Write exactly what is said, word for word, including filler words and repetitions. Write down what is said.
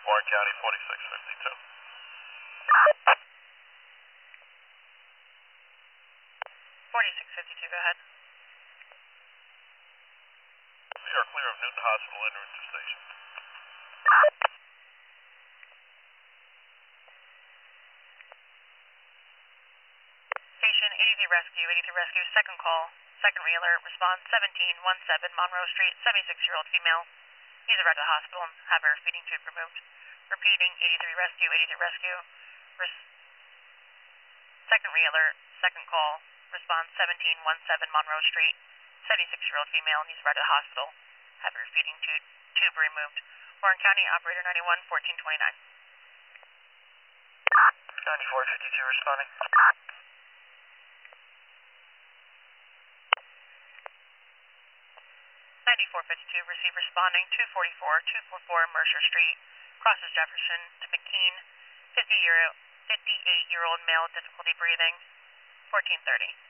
Warren County, forty-six fifty-two. forty-six fifty-two, go ahead. We are clear of Newton Hospital, en route to station. Station eighty-three Rescue, eighty-three Rescue, second call, second re-alert, response seventeen seventeen Monroe Street, seventy-six-year-old female. Needs a ride to the hospital and have her feeding tube removed. Repeating, eighty-three Rescue, eighty-three Rescue. Res- second re-alert, second call, response seventeen seventeen Monroe Street, seventy-six-year-old female. Needs a ride to the hospital, have her feeding tube, tube removed. Warren County, operator ninety-one fourteen twenty-nine. ninety-four fifty-two responding. ninety-four fifty-two, receive responding two forty-four two forty-four Mercer Street, crosses Jefferson to McKean, fifty-eight-year-old male, difficulty breathing, fourteen thirty.